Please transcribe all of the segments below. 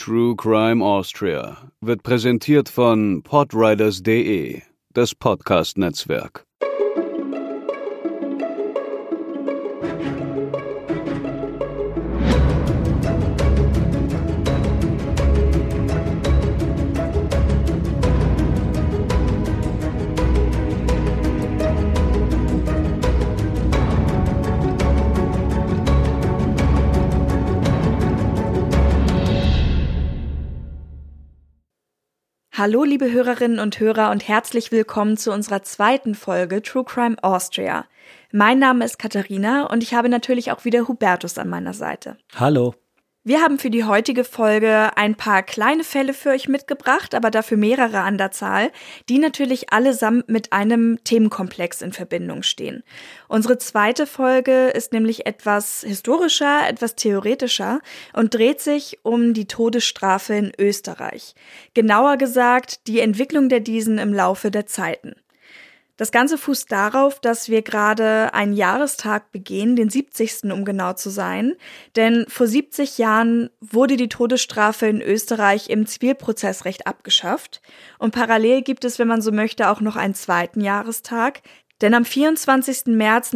True Crime Austria wird präsentiert von podriders.de, das Podcast-Netzwerk. Hallo liebe Hörerinnen und Hörer und herzlich willkommen zu unserer zweiten Folge True Crime Austria. Mein Name ist Katharina und ich habe natürlich auch wieder Hubertus an meiner Seite. Hallo. Wir haben für die heutige Folge ein paar kleine Fälle für euch mitgebracht, aber dafür mehrere an der Zahl, die natürlich allesamt mit einem Themenkomplex in Verbindung stehen. Unsere zweite Folge ist nämlich etwas historischer, etwas theoretischer und dreht sich um die Todesstrafe in Österreich. Genauer gesagt, die Entwicklung der diesen im Laufe der Zeiten. Das Ganze fußt darauf, dass wir gerade einen Jahrestag begehen, den 70. um genau zu sein. Denn vor 70 Jahren wurde die Todesstrafe in Österreich im Zivilprozessrecht abgeschafft. Und parallel gibt es, wenn man so möchte, auch noch einen zweiten Jahrestag. Denn am 24. März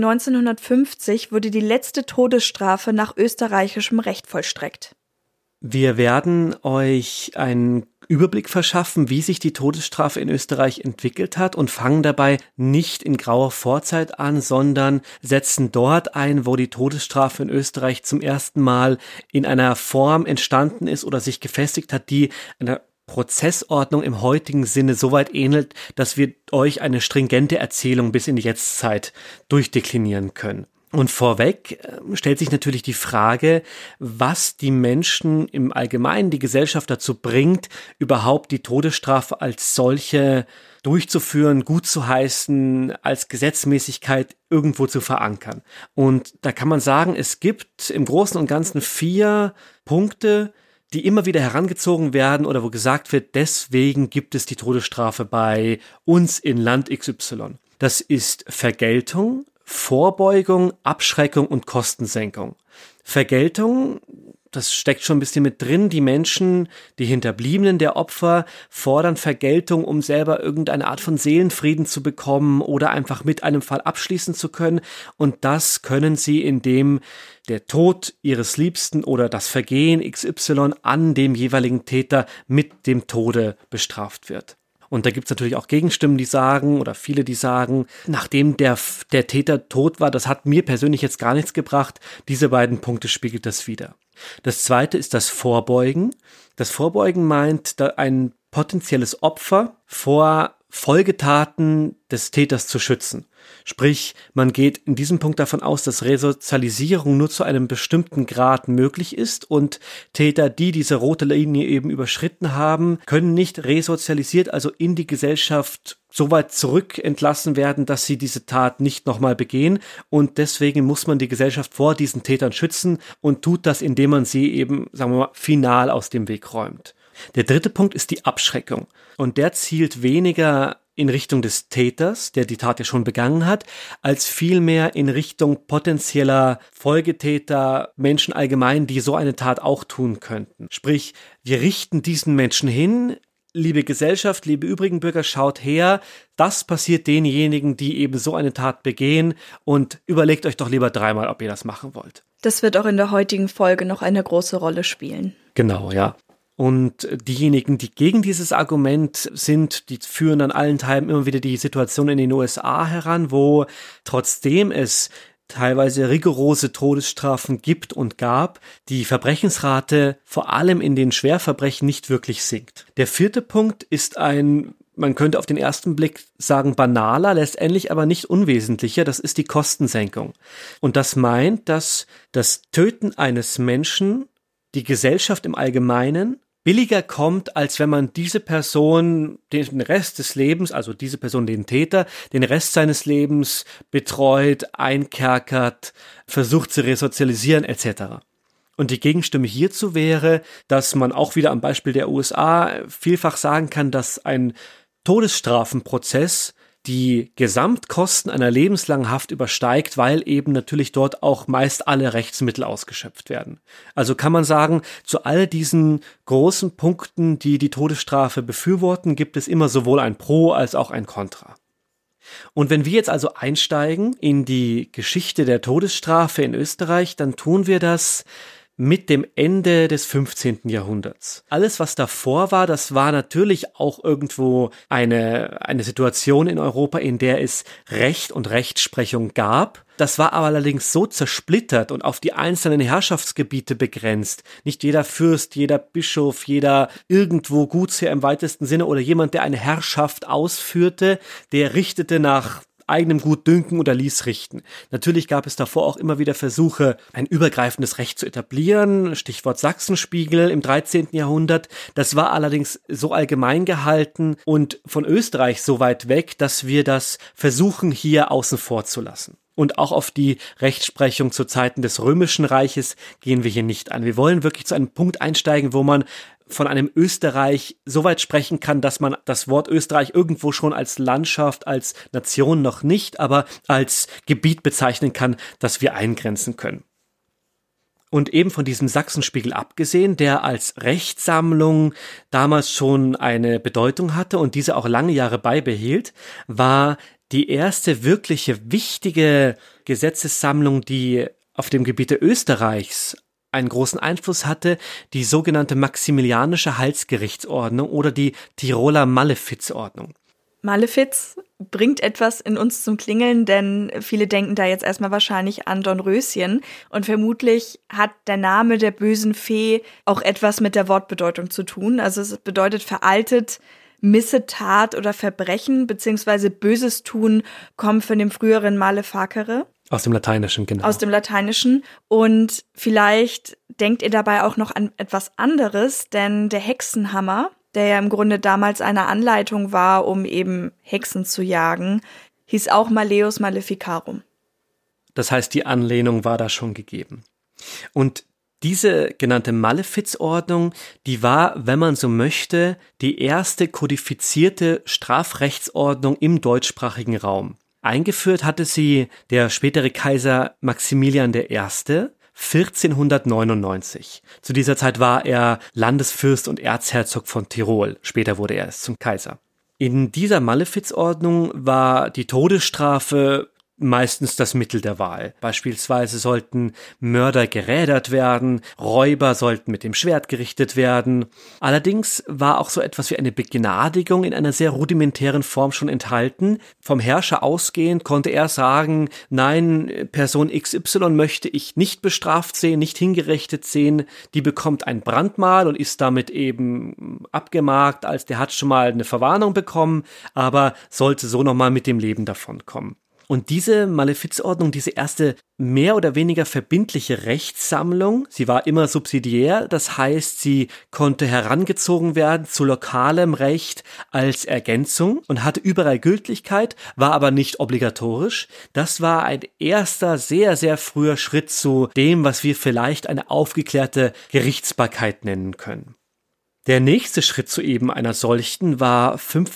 1950 wurde die letzte Todesstrafe nach österreichischem Recht vollstreckt. Wir werden euch einen Überblick verschaffen, wie sich die Todesstrafe in Österreich entwickelt hat und fangen dabei nicht in grauer Vorzeit an, sondern setzen dort ein, wo die Todesstrafe in Österreich zum ersten Mal in einer Form entstanden ist oder sich gefestigt hat, die einer Prozessordnung im heutigen Sinne so weit ähnelt, dass wir euch eine stringente Erzählung bis in die Jetztzeit durchdeklinieren können. Und vorweg stellt sich natürlich die Frage, was die Menschen im Allgemeinen, die Gesellschaft dazu bringt, überhaupt die Todesstrafe als solche durchzuführen, gut zu heißen, als Gesetzmäßigkeit irgendwo zu verankern. Und da kann man sagen, es gibt im Großen und Ganzen 4 Punkte, die immer wieder herangezogen werden oder wo gesagt wird, deswegen gibt es die Todesstrafe bei uns in Land XY. Das ist Vergeltung, Vorbeugung, Abschreckung und Kostensenkung. Vergeltung, das steckt schon ein bisschen mit drin. Die Menschen, die Hinterbliebenen der Opfer, fordern Vergeltung, um selber irgendeine Art von Seelenfrieden zu bekommen oder einfach mit einem Fall abschließen zu können. Und das können sie, indem der Tod ihres Liebsten oder das Vergehen XY an dem jeweiligen Täter mit dem Tode bestraft wird. Und da gibt es natürlich auch Gegenstimmen, die sagen, oder viele, die sagen, nachdem der Täter tot war, das hat mir persönlich jetzt gar nichts gebracht. Diese beiden Punkte spiegelt das wider. Das zweite ist das Vorbeugen. Das Vorbeugen meint, ein potenzielles Opfer vor Folgetaten des Täters zu schützen. Sprich, man geht in diesem Punkt davon aus, dass Resozialisierung nur zu einem bestimmten Grad möglich ist und Täter, die diese rote Linie eben überschritten haben, können nicht resozialisiert, also in die Gesellschaft so weit zurück entlassen werden, dass sie diese Tat nicht nochmal begehen, und deswegen muss man die Gesellschaft vor diesen Tätern schützen und tut das, indem man sie eben, sagen wir mal, final aus dem Weg räumt. Der dritte Punkt ist die Abschreckung, und der zielt weniger in Richtung des Täters, der die Tat ja schon begangen hat, als vielmehr in Richtung potenzieller Folgetäter, Menschen allgemein, die so eine Tat auch tun könnten. Sprich, wir richten diesen Menschen hin, liebe Gesellschaft, liebe übrigen Bürger, schaut her, das passiert denjenigen, die eben so eine Tat begehen, und überlegt euch doch lieber 3-mal, ob ihr das machen wollt. Das wird auch in der heutigen Folge noch eine große Rolle spielen. Genau, ja. Und diejenigen, die gegen dieses Argument sind, die führen an allen Teilen immer wieder die Situation in den USA heran, wo trotzdem es teilweise rigorose Todesstrafen gibt und gab, die Verbrechensrate vor allem in den Schwerverbrechen nicht wirklich sinkt. Der vierte Punkt ist man könnte auf den ersten Blick sagen, banaler, letztendlich aber nicht unwesentlicher, das ist die Kostensenkung. Und das meint, dass das Töten eines Menschen die Gesellschaft im Allgemeinen billiger kommt, als wenn man diese Person den Rest des Lebens, also diese Person, den Täter, den Rest seines Lebens betreut, einkerkert, versucht zu resozialisieren etc. Und die Gegenstimme hierzu wäre, dass man auch wieder am Beispiel der USA vielfach sagen kann, dass ein Todesstrafenprozess die Gesamtkosten einer lebenslangen Haft übersteigt, weil eben natürlich dort auch meist alle Rechtsmittel ausgeschöpft werden. Also kann man sagen, zu all diesen großen Punkten, die die Todesstrafe befürworten, gibt es immer sowohl ein Pro als auch ein Contra. Und wenn wir jetzt also einsteigen in die Geschichte der Todesstrafe in Österreich, dann tun wir das mit dem Ende des 15. Jahrhunderts. Alles, was davor war, das war natürlich auch irgendwo eine Situation in Europa, in der es Recht und Rechtsprechung gab. Das war aber allerdings so zersplittert und auf die einzelnen Herrschaftsgebiete begrenzt. Nicht jeder Fürst, jeder Bischof, jeder irgendwo Gutsherr im weitesten Sinne oder jemand, der eine Herrschaft ausführte, der richtete nach eigenem Gutdünken oder ließ richten. Natürlich gab es davor auch immer wieder Versuche, ein übergreifendes Recht zu etablieren, Stichwort Sachsenspiegel im 13. Jahrhundert. Das war allerdings so allgemein gehalten und von Österreich so weit weg, dass wir das versuchen, hier außen vor zu lassen. Und auch auf die Rechtsprechung zu Zeiten des Römischen Reiches gehen wir hier nicht ein. Wir wollen wirklich zu einem Punkt einsteigen, wo man von einem Österreich so weit sprechen kann, dass man das Wort Österreich irgendwo schon als Landschaft, als Nation noch nicht, aber als Gebiet bezeichnen kann, das wir eingrenzen können. Und eben von diesem Sachsenspiegel abgesehen, der als Rechtssammlung damals schon eine Bedeutung hatte und diese auch lange Jahre beibehielt, war die erste wirkliche wichtige Gesetzessammlung, die auf dem Gebiete Österreichs einen großen Einfluss hatte, die sogenannte Maximilianische Halsgerichtsordnung oder die Tiroler Malefizordnung. Malefiz bringt etwas in uns zum Klingeln, denn viele denken da jetzt erstmal wahrscheinlich an Dornröschen und vermutlich hat der Name der bösen Fee auch etwas mit der Wortbedeutung zu tun. Also es bedeutet veraltet, Missetat oder Verbrechen beziehungsweise böses Tun kommt von dem früheren Male facere. Aus dem Lateinischen, genau. Aus dem Lateinischen. Und vielleicht denkt ihr dabei auch noch an etwas anderes, denn der Hexenhammer, der ja im Grunde damals eine Anleitung war, um eben Hexen zu jagen, hieß auch Malleus Maleficarum. Das heißt, die Anlehnung war da schon gegeben. Und diese genannte Malefizordnung, die war, wenn man so möchte, die erste kodifizierte Strafrechtsordnung im deutschsprachigen Raum. Eingeführt hatte sie der spätere Kaiser Maximilian I. 1499. Zu dieser Zeit war er Landesfürst und Erzherzog von Tirol. Später wurde er erst zum Kaiser. In dieser Malefizordnung war die Todesstrafe meistens das Mittel der Wahl. Beispielsweise sollten Mörder gerädert werden, Räuber sollten mit dem Schwert gerichtet werden. Allerdings war auch so etwas wie eine Begnadigung in einer sehr rudimentären Form schon enthalten. Vom Herrscher ausgehend konnte er sagen, nein, Person XY möchte ich nicht bestraft sehen, nicht hingerichtet sehen, die bekommt ein Brandmal und ist damit eben abgemarkt, als der hat schon mal eine Verwarnung bekommen, aber sollte so nochmal mit dem Leben davonkommen. Und diese Malefizordnung, diese erste mehr oder weniger verbindliche Rechtssammlung, sie war immer subsidiär, das heißt, sie konnte herangezogen werden zu lokalem Recht als Ergänzung und hatte überall Gültigkeit, war aber nicht obligatorisch. Das war ein erster, sehr, sehr früher Schritt zu dem, was wir vielleicht eine aufgeklärte Gerichtsbarkeit nennen können. Der nächste Schritt zu eben einer solchen war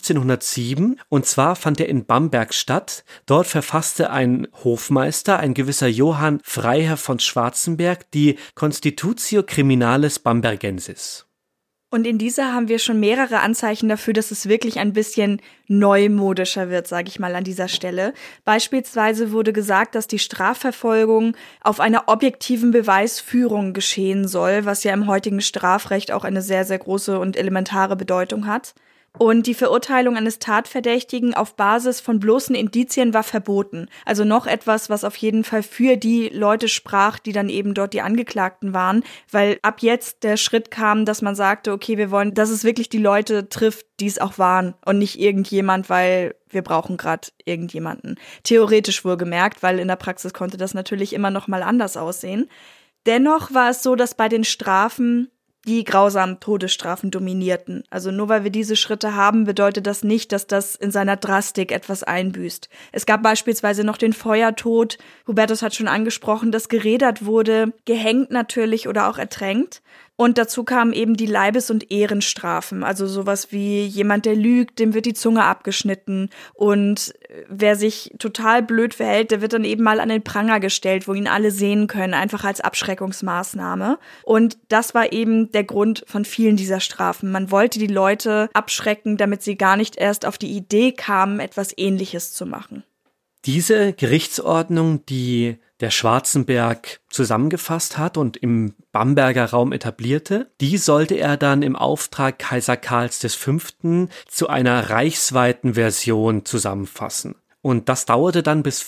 1507 und zwar fand er in Bamberg statt. Dort verfasste ein Hofmeister, ein gewisser Johann Freiherr von Schwarzenberg, die Constitutio Criminalis Bambergensis. Und in dieser haben wir schon mehrere Anzeichen dafür, dass es wirklich ein bisschen neumodischer wird, sage ich mal an dieser Stelle. Beispielsweise wurde gesagt, dass die Strafverfolgung auf einer objektiven Beweisführung geschehen soll, was ja im heutigen Strafrecht auch eine sehr, sehr große und elementare Bedeutung hat. Und die Verurteilung eines Tatverdächtigen auf Basis von bloßen Indizien war verboten. Also noch etwas, was auf jeden Fall für die Leute sprach, die dann eben dort die Angeklagten waren, weil ab jetzt der Schritt kam, dass man sagte, okay, wir wollen, dass es wirklich die Leute trifft, die es auch waren und nicht irgendjemand, weil wir brauchen gerade irgendjemanden. Theoretisch wohlgemerkt, weil in der Praxis konnte das natürlich immer noch mal anders aussehen. Dennoch war es so, dass bei den Strafen die grausamen Todesstrafen dominierten. Also nur weil wir diese Schritte haben, bedeutet das nicht, dass das in seiner Drastik etwas einbüßt. Es gab beispielsweise noch den Feuertod. Hubertus hat schon angesprochen, dass gerädert wurde, gehängt natürlich oder auch ertränkt. Und dazu kamen eben die Leibes- und Ehrenstrafen. Also sowas wie jemand, der lügt, dem wird die Zunge abgeschnitten. Und wer sich total blöd verhält, der wird dann eben mal an den Pranger gestellt, wo ihn alle sehen können, einfach als Abschreckungsmaßnahme. Und das war eben der Grund von vielen dieser Strafen. Man wollte die Leute abschrecken, damit sie gar nicht erst auf die Idee kamen, etwas Ähnliches zu machen. Diese Gerichtsordnung, die der Schwarzenberg zusammengefasst hat und im Bamberger Raum etablierte, die sollte er dann im Auftrag Kaiser Karls V. zu einer reichsweiten Version zusammenfassen. Und das dauerte dann bis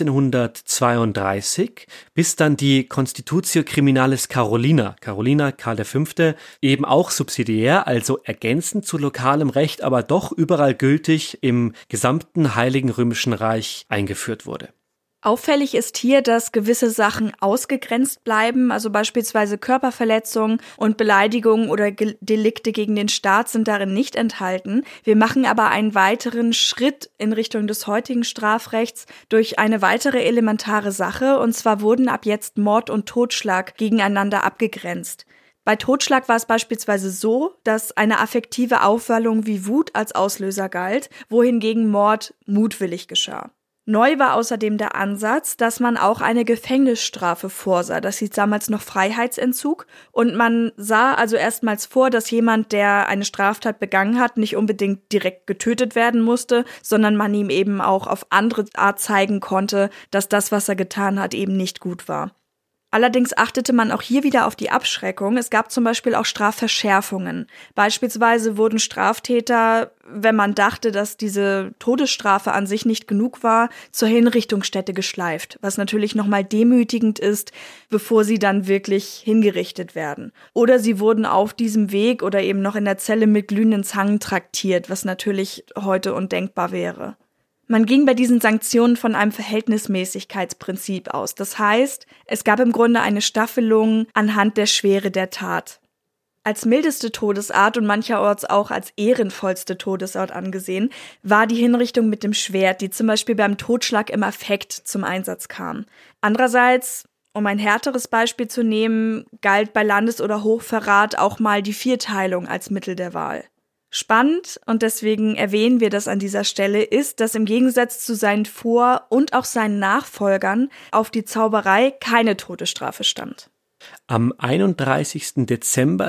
1532, bis dann die Constitutio Criminalis Carolina Karl V., eben auch subsidiär, also ergänzend zu lokalem Recht, aber doch überall gültig im gesamten Heiligen Römischen Reich eingeführt wurde. Auffällig ist hier, dass gewisse Sachen ausgegrenzt bleiben, also beispielsweise Körperverletzungen und Beleidigungen oder Delikte gegen den Staat sind darin nicht enthalten. Wir machen aber einen weiteren Schritt in Richtung des heutigen Strafrechts durch eine weitere elementare Sache, und zwar wurden ab jetzt Mord und Totschlag gegeneinander abgegrenzt. Bei Totschlag war es beispielsweise so, dass eine affektive Aufwallung wie Wut als Auslöser galt, wohingegen Mord mutwillig geschah. Neu war außerdem der Ansatz, dass man auch eine Gefängnisstrafe vorsah. Das hieß damals noch Freiheitsentzug. Und man sah also erstmals vor, dass jemand, der eine Straftat begangen hat, nicht unbedingt direkt getötet werden musste, sondern man ihm eben auch auf andere Art zeigen konnte, dass das, was er getan hat, eben nicht gut war. Allerdings achtete man auch hier wieder auf die Abschreckung. Es gab zum Beispiel auch Strafverschärfungen. Beispielsweise wurden Straftäter, wenn man dachte, dass diese Todesstrafe an sich nicht genug war, zur Hinrichtungsstätte geschleift, was natürlich nochmal demütigend ist, bevor sie dann wirklich hingerichtet werden. Oder sie wurden auf diesem Weg oder eben noch in der Zelle mit glühenden Zangen traktiert, was natürlich heute undenkbar wäre. Man ging bei diesen Sanktionen von einem Verhältnismäßigkeitsprinzip aus. Das heißt, es gab im Grunde eine Staffelung anhand der Schwere der Tat. Als mildeste Todesart und mancherorts auch als ehrenvollste Todesart angesehen, war die Hinrichtung mit dem Schwert, die zum Beispiel beim Totschlag im Affekt zum Einsatz kam. Andererseits, um ein härteres Beispiel zu nehmen, galt bei Landes- oder Hochverrat auch mal die Vierteilung als Mittel der Wahl. Spannend, und deswegen erwähnen wir das an dieser Stelle, ist, dass im Gegensatz zu seinen Vor- und auch seinen Nachfolgern auf die Zauberei keine Todesstrafe stand. Am 31. Dezember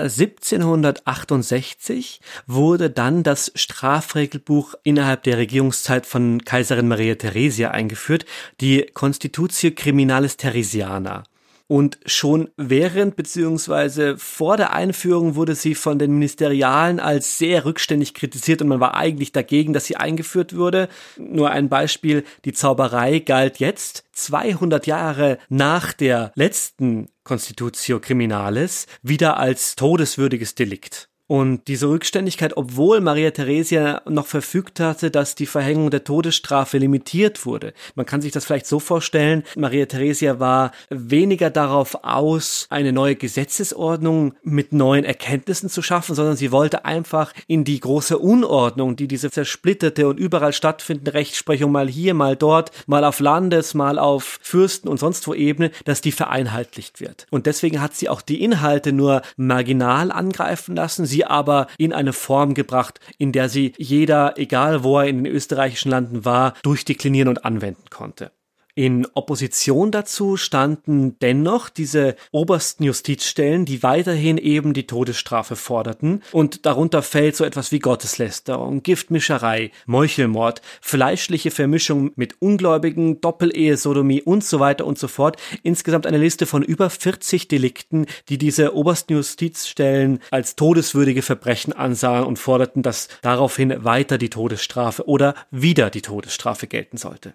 1768 wurde dann das Strafregelbuch innerhalb der Regierungszeit von Kaiserin Maria Theresia eingeführt, die Constitutio Criminalis Theresiana. Und schon während bzw. vor der Einführung wurde sie von den Ministerialen als sehr rückständig kritisiert und man war eigentlich dagegen, dass sie eingeführt wurde. Nur ein Beispiel, die Zauberei galt jetzt 200 Jahre nach der letzten Constitutio Criminalis wieder als todeswürdiges Delikt. Und diese Rückständigkeit, obwohl Maria Theresia noch verfügt hatte, dass die Verhängung der Todesstrafe limitiert wurde. Man kann sich das vielleicht so vorstellen, Maria Theresia war weniger darauf aus, eine neue Gesetzesordnung mit neuen Erkenntnissen zu schaffen, sondern sie wollte einfach in die große Unordnung, die diese zersplitterte und überall stattfindende Rechtsprechung, mal hier, mal dort, mal auf Landes-, mal auf Fürsten- und sonst wo Ebene, dass die vereinheitlicht wird. Und deswegen hat sie auch die Inhalte nur marginal angreifen lassen, sie aber in eine Form gebracht, in der sie jeder, egal wo er in den österreichischen Landen war, durchdeklinieren und anwenden konnte. In Opposition dazu standen dennoch diese obersten Justizstellen, die weiterhin eben die Todesstrafe forderten, und darunter fällt so etwas wie Gotteslästerung, Giftmischerei, Meuchelmord, fleischliche Vermischung mit Ungläubigen, Doppelehe, Sodomie und so weiter und so fort. Insgesamt eine Liste von über 40 Delikten, die diese obersten Justizstellen als todeswürdige Verbrechen ansahen und forderten, dass daraufhin weiter die Todesstrafe oder wieder die Todesstrafe gelten sollte.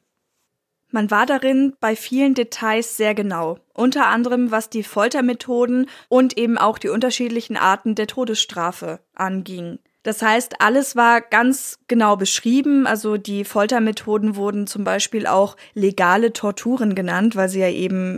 Man war darin bei vielen Details sehr genau, unter anderem was die Foltermethoden und eben auch die unterschiedlichen Arten der Todesstrafe anging. Das heißt, alles war ganz genau beschrieben, also die Foltermethoden wurden zum Beispiel auch legale Torturen genannt, weil sie ja eben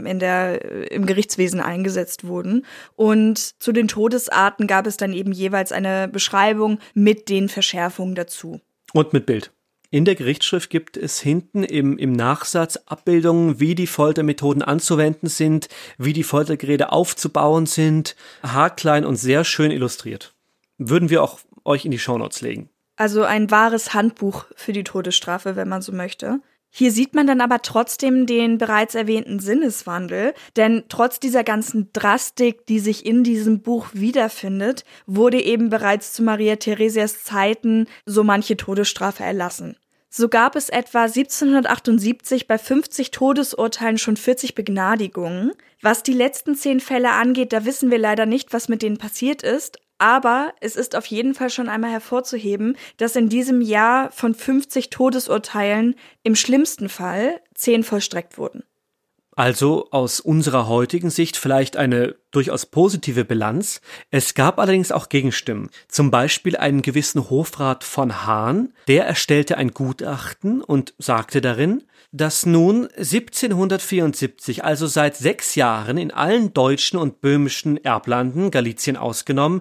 im Gerichtswesen eingesetzt wurden. Und zu den Todesarten gab es dann eben jeweils eine Beschreibung mit den Verschärfungen dazu. Und mit Bild. In der Gerichtsschrift gibt es hinten im Nachsatz Abbildungen, wie die Foltermethoden anzuwenden sind, wie die Foltergeräte aufzubauen sind, haarklein und sehr schön illustriert. Würden wir auch euch in die Shownotes legen. Also ein wahres Handbuch für die Todesstrafe, wenn man so möchte. Hier sieht man dann aber trotzdem den bereits erwähnten Sinneswandel, denn trotz dieser ganzen Drastik, die sich in diesem Buch wiederfindet, wurde eben bereits zu Maria Theresias Zeiten so manche Todesstrafe erlassen. So gab es etwa 1778 bei 50 Todesurteilen schon 40 Begnadigungen. Was die letzten 10 Fälle angeht, da wissen wir leider nicht, was mit denen passiert ist. Aber es ist auf jeden Fall schon einmal hervorzuheben, dass in diesem Jahr von 50 Todesurteilen im schlimmsten Fall 10 vollstreckt wurden. Also aus unserer heutigen Sicht vielleicht eine durchaus positive Bilanz. Es gab allerdings auch Gegenstimmen. Zum Beispiel einen gewissen Hofrat von Hahn, der erstellte ein Gutachten und sagte darin, dass nun 1774, also seit 6 Jahren, in allen deutschen und böhmischen Erblanden, Galizien ausgenommen,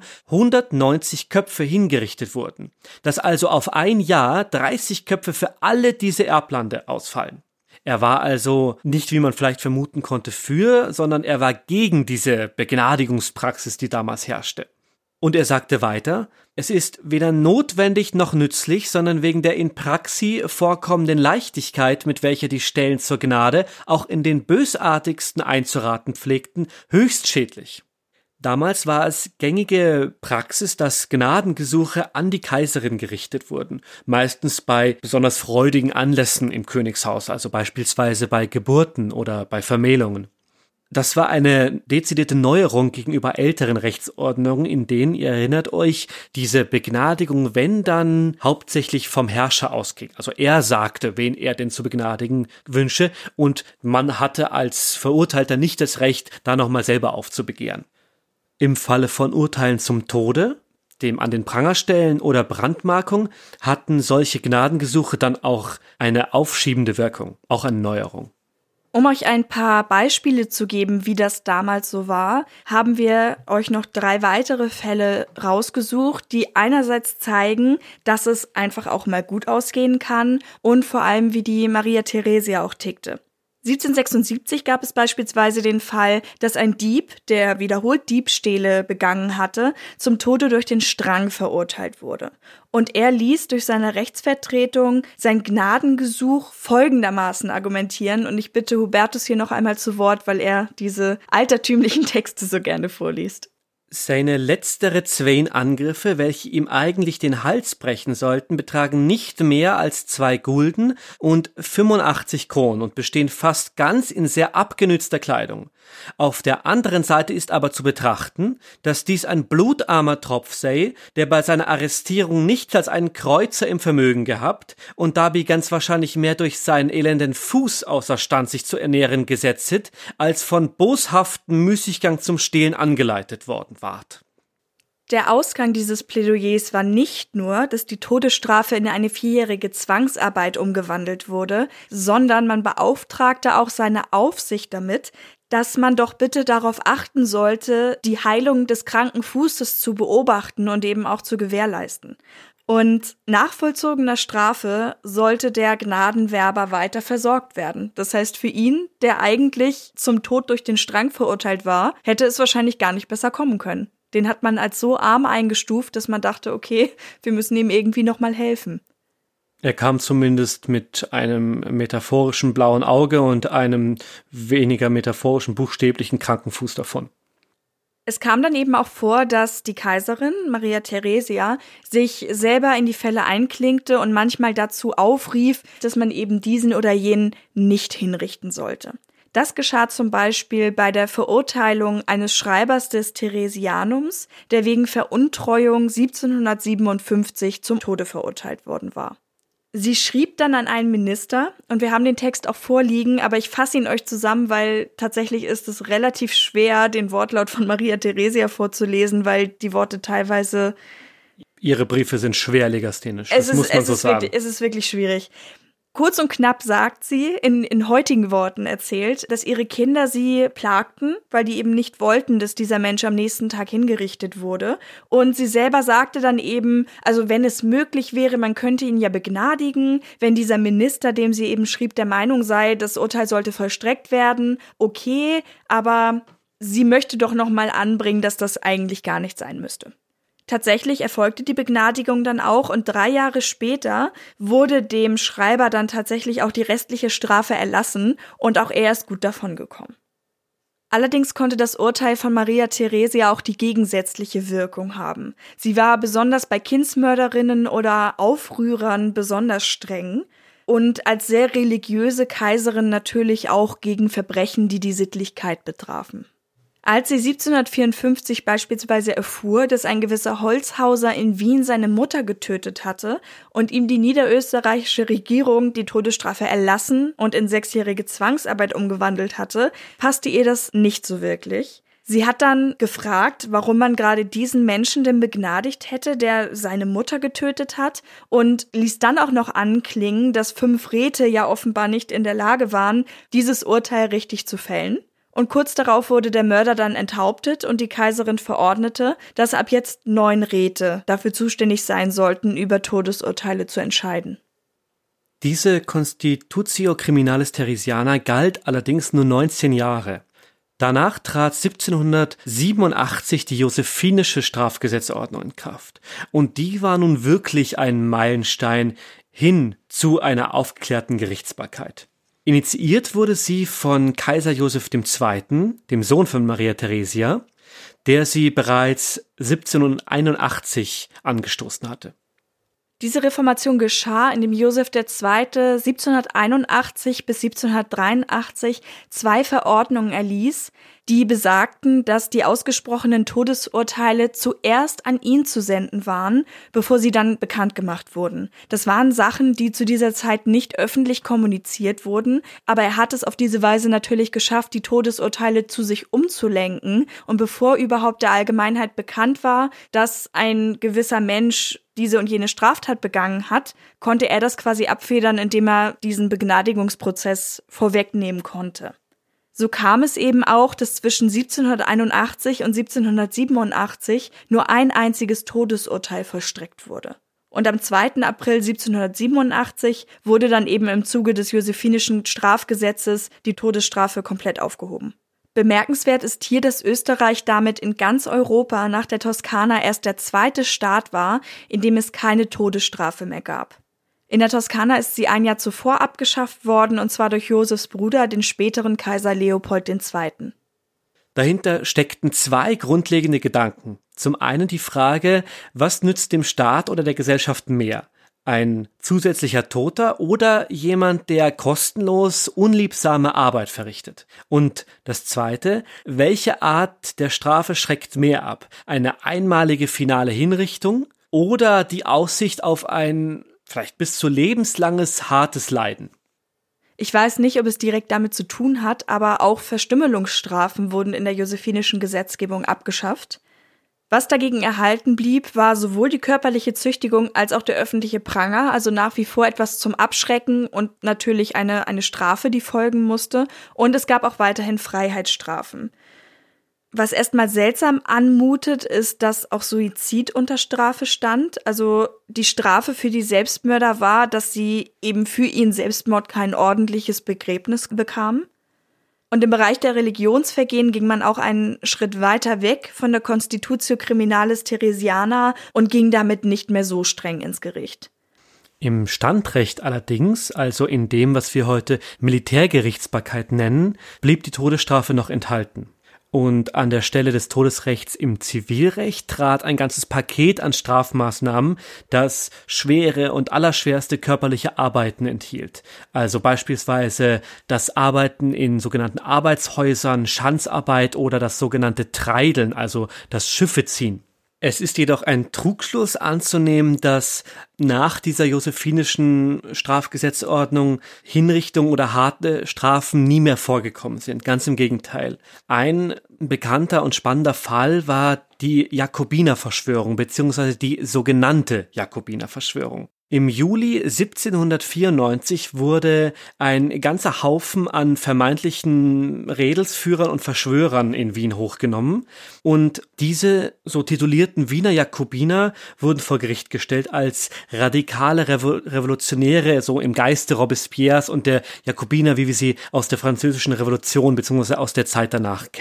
190 Köpfe hingerichtet wurden. Dass also auf ein Jahr 30 Köpfe für alle diese Erblande ausfallen. Er war also nicht, wie man vielleicht vermuten konnte, für, sondern er war gegen diese Begnadigungspraxis, die damals herrschte. Und er sagte weiter, es ist weder notwendig noch nützlich, sondern wegen der in Praxi vorkommenden Leichtigkeit, mit welcher die Stellen zur Gnade auch in den bösartigsten einzuraten pflegten, höchst schädlich. Damals war es gängige Praxis, dass Gnadengesuche an die Kaiserin gerichtet wurden, meistens bei besonders freudigen Anlässen im Königshaus, also beispielsweise bei Geburten oder bei Vermählungen. Das war eine dezidierte Neuerung gegenüber älteren Rechtsordnungen, in denen, ihr erinnert euch, diese Begnadigung, wenn dann, hauptsächlich vom Herrscher ausging. Also er sagte, wen er denn zu begnadigen wünsche, und man hatte als Verurteilter nicht das Recht, da nochmal selber aufzubegehren. Im Falle von Urteilen zum Tode, dem an den Pranger stellen oder Brandmarkung, hatten solche Gnadengesuche dann auch eine aufschiebende Wirkung, auch eine Neuerung. Um euch ein paar Beispiele zu geben, wie das damals so war, haben wir euch noch 3 weitere Fälle rausgesucht, die einerseits zeigen, dass es einfach auch mal gut ausgehen kann und vor allem, wie die Maria Theresia auch tickte. 1776 gab es beispielsweise den Fall, dass ein Dieb, der wiederholt Diebstähle begangen hatte, zum Tode durch den Strang verurteilt wurde. Und er ließ durch seine Rechtsvertretung sein Gnadengesuch folgendermaßen argumentieren. Und ich bitte Hubertus hier noch einmal zu Wort, weil er diese altertümlichen Texte so gerne vorliest. Seine letztere 2 Angriffe, welche ihm eigentlich den Hals brechen sollten, betragen nicht mehr als 2 Gulden und 85 Kron und bestehen fast ganz in sehr abgenützter Kleidung. Auf der anderen Seite ist aber zu betrachten, dass dies ein blutarmer Tropf sei, der bei seiner Arrestierung nichts als einen Kreuzer im Vermögen gehabt und dabei ganz wahrscheinlich mehr durch seinen elenden Fuß außerstand sich zu ernähren gesetzet, als von boshaften Müßiggang zum Stehlen angeleitet worden ward. Der Ausgang dieses Plädoyers war nicht nur, dass die Todesstrafe in eine 4-jährige Zwangsarbeit umgewandelt wurde, sondern man beauftragte auch seine Aufsicht damit, dass man doch bitte darauf achten sollte, die Heilung des kranken Fußes zu beobachten und eben auch zu gewährleisten. Und nach vollzogener Strafe sollte der Gnadenwerber weiter versorgt werden. Das heißt, für ihn, der eigentlich zum Tod durch den Strang verurteilt war, hätte es wahrscheinlich gar nicht besser kommen können. Den hat man als so arm eingestuft, dass man dachte, okay, wir müssen ihm irgendwie nochmal helfen. Er kam zumindest mit einem metaphorischen blauen Auge und einem weniger metaphorischen buchstäblichen kranken Fuß davon. Es kam dann eben auch vor, dass die Kaiserin, Maria Theresia, sich selber in die Fälle einklingte und manchmal dazu aufrief, dass man eben diesen oder jenen nicht hinrichten sollte. Das geschah zum Beispiel bei der Verurteilung eines Schreibers des Theresianums, der wegen Veruntreuung 1757 zum Tode verurteilt worden war. Sie schrieb dann an einen Minister, und wir haben den Text auch vorliegen, aber ich fasse ihn euch zusammen, weil tatsächlich ist es relativ schwer, den Wortlaut von Maria Theresia vorzulesen, weil die Worte teilweise... Ihre Briefe sind schwer legasthenisch, das muss man so sagen. Es ist wirklich schwierig. Kurz und knapp sagt sie, in heutigen Worten erzählt, dass ihre Kinder sie plagten, weil die eben nicht wollten, dass dieser Mensch am nächsten Tag hingerichtet wurde. Und sie selber sagte dann eben, also wenn es möglich wäre, man könnte ihn ja begnadigen, wenn dieser Minister, dem sie eben schrieb, der Meinung sei, das Urteil sollte vollstreckt werden, okay, aber sie möchte doch noch mal anbringen, dass das eigentlich gar nicht sein müsste. Tatsächlich erfolgte die Begnadigung dann auch und 3 Jahre später wurde dem Schreiber dann tatsächlich auch die restliche Strafe erlassen und auch er ist gut davon gekommen. Allerdings konnte das Urteil von Maria Theresia auch die gegensätzliche Wirkung haben. Sie war besonders bei Kindsmörderinnen oder Aufrührern besonders streng und als sehr religiöse Kaiserin natürlich auch gegen Verbrechen, die die Sittlichkeit betrafen. Als sie 1754 beispielsweise erfuhr, dass ein gewisser Holzhauser in Wien seine Mutter getötet hatte und ihm die niederösterreichische Regierung die Todesstrafe erlassen und in 6-jährige Zwangsarbeit umgewandelt hatte, passte ihr das nicht so wirklich. Sie hat dann gefragt, warum man gerade diesen Menschen denn begnadigt hätte, der seine Mutter getötet hat, und ließ dann auch noch anklingen, dass 5 Räte ja offenbar nicht in der Lage waren, dieses Urteil richtig zu fällen. Und kurz darauf wurde der Mörder dann enthauptet und die Kaiserin verordnete, dass ab jetzt 9 Räte dafür zuständig sein sollten, über Todesurteile zu entscheiden. Diese Constitutio Criminalis Theresiana galt allerdings nur 19 Jahre. Danach trat 1787 die Josephinische Strafgesetzordnung in Kraft. Und die war nun wirklich ein Meilenstein hin zu einer aufgeklärten Gerichtsbarkeit. Initiiert wurde sie von Kaiser Joseph II., dem Sohn von Maria Theresia, der sie bereits 1781 angestoßen hatte. Diese Reformation geschah, indem Joseph II. 1781 bis 1783 2 Verordnungen erließ, die besagten, dass die ausgesprochenen Todesurteile zuerst an ihn zu senden waren, bevor sie dann bekannt gemacht wurden. Das waren Sachen, die zu dieser Zeit nicht öffentlich kommuniziert wurden, aber er hat es auf diese Weise natürlich geschafft, die Todesurteile zu sich umzulenken. Und bevor überhaupt der Allgemeinheit bekannt war, dass ein gewisser Mensch diese und jene Straftat begangen hat, konnte er das quasi abfedern, indem er diesen Begnadigungsprozess vorwegnehmen konnte. So kam es eben auch, dass zwischen 1781 und 1787 nur ein einziges Todesurteil vollstreckt wurde. Und am 2. April 1787 wurde dann eben im Zuge des Josephinischen Strafgesetzes die Todesstrafe komplett aufgehoben. Bemerkenswert ist hier, dass Österreich damit in ganz Europa nach der Toskana erst der 2. Staat war, in dem es keine Todesstrafe mehr gab. In der Toskana ist sie ein Jahr zuvor abgeschafft worden, und zwar durch Josefs Bruder, den späteren Kaiser Leopold II. Dahinter steckten 2 grundlegende Gedanken. Zum einen die Frage, was nützt dem Staat oder der Gesellschaft mehr? Ein zusätzlicher Toter oder jemand, der kostenlos unliebsame Arbeit verrichtet? Und das Zweite, welche Art der Strafe schreckt mehr ab? Eine einmalige finale Hinrichtung oder die Aussicht auf ein vielleicht bis zu lebenslanges, hartes Leiden? Ich weiß nicht, ob es direkt damit zu tun hat, aber auch Verstümmelungsstrafen wurden in der josephinischen Gesetzgebung abgeschafft. Was dagegen erhalten blieb, war sowohl die körperliche Züchtigung als auch der öffentliche Pranger, also nach wie vor etwas zum Abschrecken und natürlich eine Strafe, die folgen musste. Und es gab auch weiterhin Freiheitsstrafen. Was erstmal seltsam anmutet, ist, dass auch Suizid unter Strafe stand. Also die Strafe für die Selbstmörder war, dass sie eben für ihren Selbstmord kein ordentliches Begräbnis bekamen. Und im Bereich der Religionsvergehen ging man auch einen Schritt weiter weg von der Constitutio Criminalis Theresiana und ging damit nicht mehr so streng ins Gericht. Im Standrecht allerdings, also in dem, was wir heute Militärgerichtsbarkeit nennen, blieb die Todesstrafe noch enthalten. Und an der Stelle des Todesrechts im Zivilrecht trat ein ganzes Paket an Strafmaßnahmen, das schwere und allerschwerste körperliche Arbeiten enthielt. Also beispielsweise das Arbeiten in sogenannten Arbeitshäusern, Schanzarbeit oder das sogenannte Treideln, also das Schiffeziehen. Es ist jedoch ein Trugschluss anzunehmen, dass nach dieser josephinischen Strafgesetzordnung Hinrichtungen oder harte Strafen nie mehr vorgekommen sind. Ganz im Gegenteil. Ein bekannter und spannender Fall war die Jakobinerverschwörung bzw. die sogenannte Jakobinerverschwörung. Im Juli 1794 wurde ein ganzer Haufen an vermeintlichen Rädelsführern und Verschwörern in Wien hochgenommen und diese so titulierten Wiener Jakobiner wurden vor Gericht gestellt als radikale Revolutionäre, so im Geiste Robespierres und der Jakobiner, wie wir sie aus der französischen Revolution bzw. aus der Zeit danach kennen.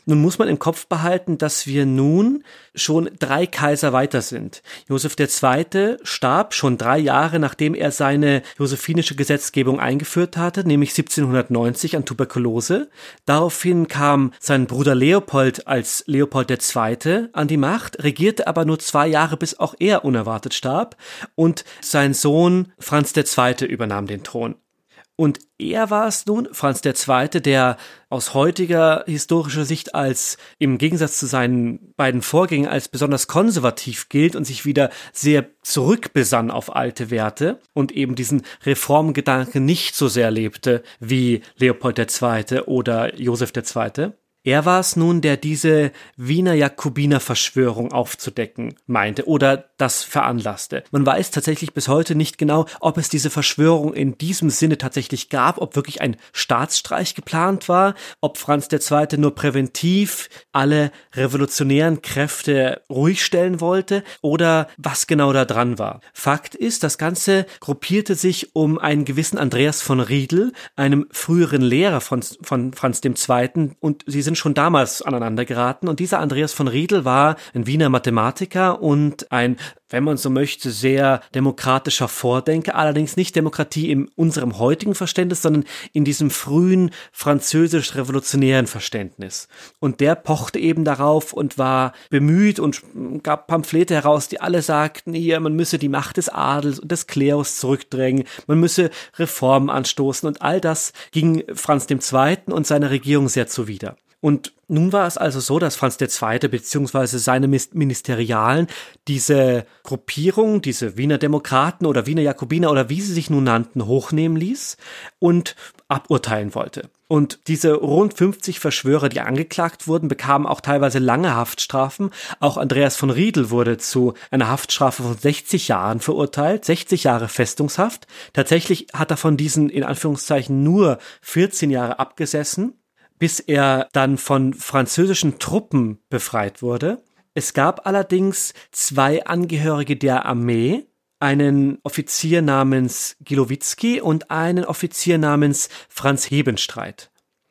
Nun muss man im Kopf behalten, dass wir nun schon 3 Kaiser weiter sind. Joseph II. Starb schon 3 Jahre, nachdem er seine josephinische Gesetzgebung eingeführt hatte, nämlich 1790 an Tuberkulose. Daraufhin kam sein Bruder Leopold als Leopold II. An die Macht, regierte aber nur 2 Jahre, bis auch er unerwartet starb. Und sein Sohn Franz II. Übernahm den Thron. Und er war es nun, Franz II., der aus heutiger historischer Sicht als im Gegensatz zu seinen beiden Vorgängern als besonders konservativ gilt und sich wieder sehr zurückbesann auf alte Werte und eben diesen Reformgedanken nicht so sehr lebte wie Leopold II. Oder Joseph II. Er war es nun, der diese Wiener Jakobiner-Verschwörung aufzudecken meinte oder das veranlasste. Man weiß tatsächlich bis heute nicht genau, ob es diese Verschwörung in diesem Sinne tatsächlich gab, ob wirklich ein Staatsstreich geplant war, ob Franz II. Nur präventiv alle revolutionären Kräfte ruhig stellen wollte oder was genau da dran war. Fakt ist, das Ganze gruppierte sich um einen gewissen Andreas von Riedel, einem früheren Lehrer von Franz II. Und sie sind schon damals aneinander geraten. Und dieser Andreas von Riedel war ein Wiener Mathematiker und ein, wenn man so möchte, sehr demokratischer Vordenker, allerdings nicht Demokratie in unserem heutigen Verständnis, sondern in diesem frühen französisch-revolutionären Verständnis. Und der pochte eben darauf und war bemüht und gab Pamphlete heraus, die alle sagten, hier, man müsse die Macht des Adels und des Klerus zurückdrängen, man müsse Reformen anstoßen und all das ging Franz II. Und seiner Regierung sehr zuwider. Und nun war es also so, dass Franz II. Bzw. seine Ministerialen diese Gruppierung, diese Wiener Demokraten oder Wiener Jakobiner oder wie sie sich nun nannten, hochnehmen ließ und aburteilen wollte. Und diese rund 50 Verschwörer, die angeklagt wurden, bekamen auch teilweise lange Haftstrafen. Auch Andreas von Riedel wurde zu einer Haftstrafe von 60 Jahren verurteilt, 60 Jahre Festungshaft. Tatsächlich hat er von diesen, in Anführungszeichen, nur 14 Jahre abgesessen, bis er dann von französischen Truppen befreit wurde. Es gab allerdings 2 Angehörige der Armee, einen Offizier namens Gilowitzki und einen Offizier namens Franz Hebenstreit.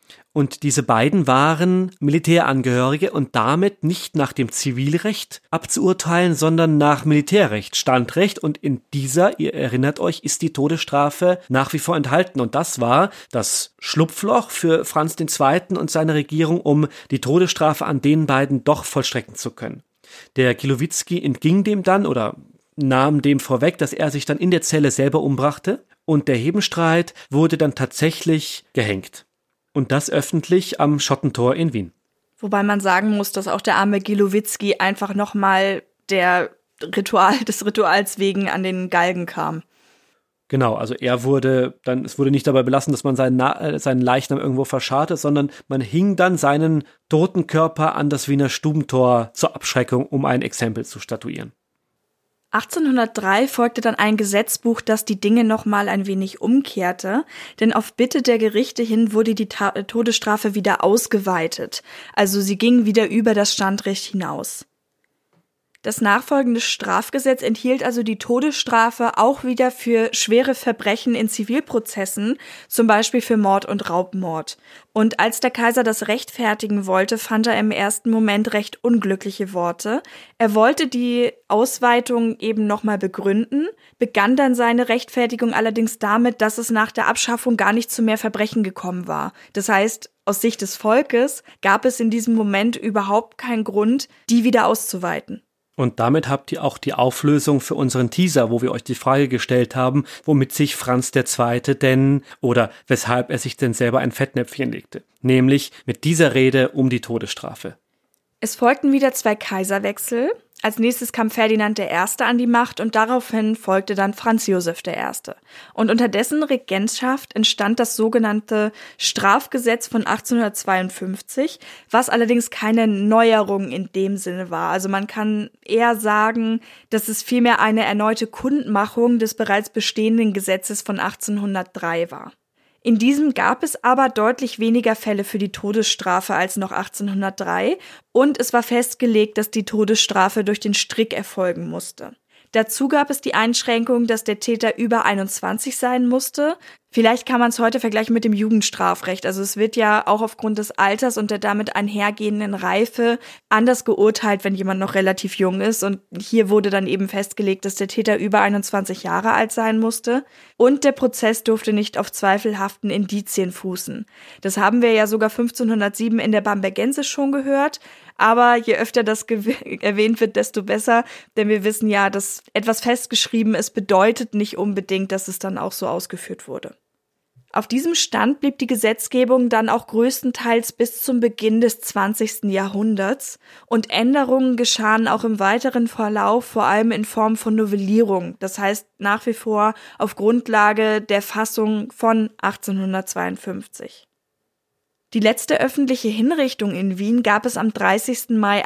Und diese beiden waren Militärangehörige und damit nicht nach dem Zivilrecht abzuurteilen, sondern nach Militärrecht, Standrecht. Und in dieser, ihr erinnert euch, ist die Todesstrafe nach wie vor enthalten. Und das war das Schlupfloch für Franz II. Und seine Regierung, um die Todesstrafe an den beiden doch vollstrecken zu können. Der Gilowitzki entging dem dann oder nahm dem vorweg, dass er sich dann in der Zelle selber umbrachte. Und der Hebenstreit wurde dann tatsächlich gehängt. Und das öffentlich am Schottentor in Wien. Wobei man sagen muss, dass auch der arme Gilowitzki einfach nochmal des Rituals wegen an den Galgen kam. Genau, also es wurde nicht dabei belassen, dass man seinen Leichnam irgendwo verscharrte, sondern man hing dann seinen toten Körper an das Wiener Stubentor zur Abschreckung, um ein Exempel zu statuieren. 1803 folgte dann ein Gesetzbuch, das die Dinge nochmal ein wenig umkehrte, denn auf Bitte der Gerichte hin wurde die Todesstrafe wieder ausgeweitet, also sie ging wieder über das Standrecht hinaus. Das nachfolgende Strafgesetz enthielt also die Todesstrafe auch wieder für schwere Verbrechen in Zivilprozessen, zum Beispiel für Mord und Raubmord. Und als der Kaiser das rechtfertigen wollte, fand er im ersten Moment recht unglückliche Worte. Er wollte die Ausweitung eben nochmal begründen, begann dann seine Rechtfertigung allerdings damit, dass es nach der Abschaffung gar nicht zu mehr Verbrechen gekommen war. Das heißt, aus Sicht des Volkes gab es in diesem Moment überhaupt keinen Grund, die wieder auszuweiten. Und damit habt ihr auch die Auflösung für unseren Teaser, wo wir euch die Frage gestellt haben, womit sich Franz II. Denn oder weshalb er sich denn selber ein Fettnäpfchen legte. Nämlich mit dieser Rede um die Todesstrafe. Es folgten wieder 2 Kaiserwechsel. Als nächstes kam Ferdinand I. an die Macht und daraufhin folgte dann Franz Joseph I. Und unter dessen Regentschaft entstand das sogenannte Strafgesetz von 1852, was allerdings keine Neuerung in dem Sinne war. Also man kann eher sagen, dass es vielmehr eine erneute Kundmachung des bereits bestehenden Gesetzes von 1803 war. In diesem gab es aber deutlich weniger Fälle für die Todesstrafe als noch 1803 und es war festgelegt, dass die Todesstrafe durch den Strick erfolgen musste. Dazu gab es die Einschränkung, dass der Täter über 21 sein musste. Vielleicht kann man es heute vergleichen mit dem Jugendstrafrecht. Also es wird ja auch aufgrund des Alters und der damit einhergehenden Reife anders geurteilt, wenn jemand noch relativ jung ist. Und hier wurde dann eben festgelegt, dass der Täter über 21 Jahre alt sein musste. Und der Prozess durfte nicht auf zweifelhaften Indizien fußen. Das haben wir ja sogar 1507 in der Bambergensis schon gehört. Aber je öfter das erwähnt wird, desto besser. Denn wir wissen ja, dass etwas festgeschrieben ist, bedeutet nicht unbedingt, dass es dann auch so ausgeführt wurde. Auf diesem Stand blieb die Gesetzgebung dann auch größtenteils bis zum Beginn des 20. Jahrhunderts und Änderungen geschahen auch im weiteren Verlauf vor allem in Form von Novellierung, das heißt nach wie vor auf Grundlage der Fassung von 1852. Die letzte öffentliche Hinrichtung in Wien gab es am 30. Mai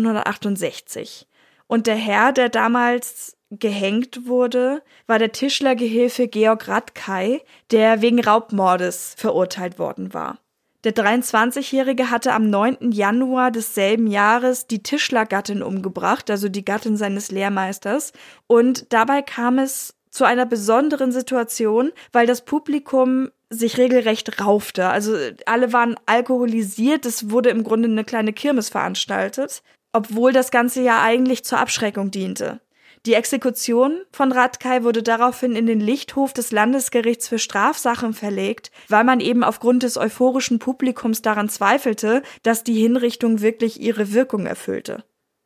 1868 und der Herr, der damals gehängt wurde, war der Tischlergehilfe Georg Ratkay, der wegen Raubmordes verurteilt worden war. Der 23-Jährige hatte am 9. Januar desselben Jahres die Tischlergattin umgebracht, also die Gattin seines Lehrmeisters, und dabei kam es zu einer besonderen Situation, weil das Publikum sich regelrecht raufte. Also alle waren alkoholisiert, es wurde im Grunde eine kleine Kirmes veranstaltet, obwohl das Ganze ja eigentlich zur Abschreckung diente. Die Exekution von Ratkay wurde daraufhin in den Lichthof des Landesgerichts für Strafsachen verlegt, weil man eben aufgrund des euphorischen Publikums daran zweifelte, dass die Hinrichtung wirklich ihre Wirkung erfüllte.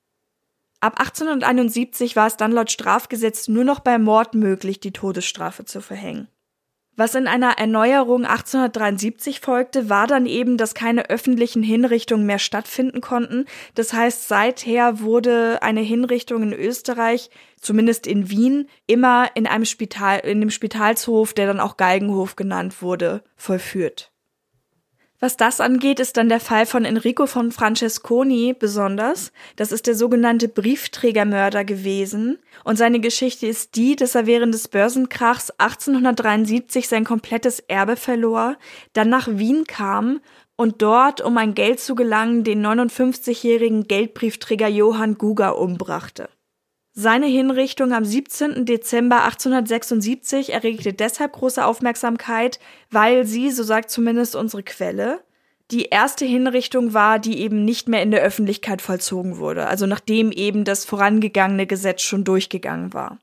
Ab 1871 war es dann laut Strafgesetz nur noch bei Mord möglich, die Todesstrafe zu verhängen. Was in einer Erneuerung 1873 folgte, war dann eben, dass keine öffentlichen Hinrichtungen mehr stattfinden konnten. Das heißt, seither wurde eine Hinrichtung in Österreich, zumindest in Wien, immer in einem Spital, in dem Spitalshof, der dann auch Galgenhof genannt wurde, vollführt. Was das angeht, ist dann der Fall von Enrico von Francesconi besonders. Das ist der sogenannte Briefträgermörder gewesen. Und seine Geschichte ist die, dass er während des Börsenkrachs 1873 sein komplettes Erbe verlor, dann nach Wien kam und dort, um an Geld zu gelangen, den 59-jährigen Geldbriefträger Johann Guger umbrachte. Seine Hinrichtung am 17. Dezember 1876 erregte deshalb große Aufmerksamkeit, weil sie, so sagt zumindest unsere Quelle, die erste Hinrichtung war, die eben nicht mehr in der Öffentlichkeit vollzogen wurde, also nachdem eben das vorangegangene Gesetz schon durchgegangen war.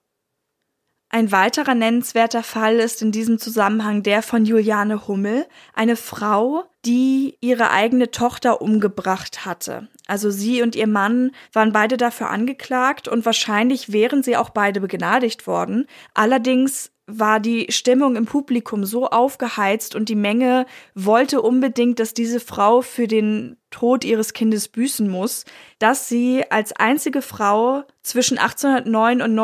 Ein weiterer nennenswerter Fall ist in diesem Zusammenhang der von Juliane Hummel, eine Frau, die ihre eigene Tochter umgebracht hatte. Also sie und ihr Mann waren beide dafür angeklagt und wahrscheinlich wären sie auch beide begnadigt worden. Allerdings war die Stimmung im Publikum so aufgeheizt und die Menge wollte unbedingt, dass diese Frau für den Tod ihres Kindes büßen muss, dass sie als einzige Frau zwischen 1809 und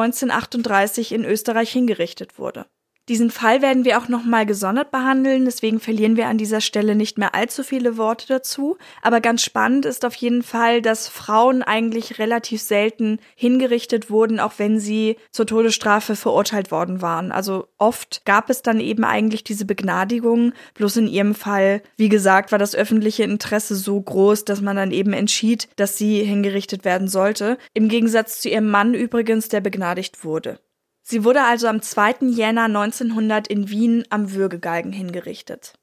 1938 in Österreich hingerichtet wurde. Diesen Fall werden wir auch nochmal gesondert behandeln, deswegen verlieren wir an dieser Stelle nicht mehr allzu viele Worte dazu. Aber ganz spannend ist auf jeden Fall, dass Frauen eigentlich relativ selten hingerichtet wurden, auch wenn sie zur Todesstrafe verurteilt worden waren. Also oft gab es dann eben eigentlich diese Begnadigung, bloß in ihrem Fall, wie gesagt, war das öffentliche Interesse so groß, dass man dann eben entschied, dass sie hingerichtet werden sollte. Im Gegensatz zu ihrem Mann übrigens, der begnadigt wurde. Sie wurde also am 2. Jänner 1900 in Wien am Würgegalgen hingerichtet.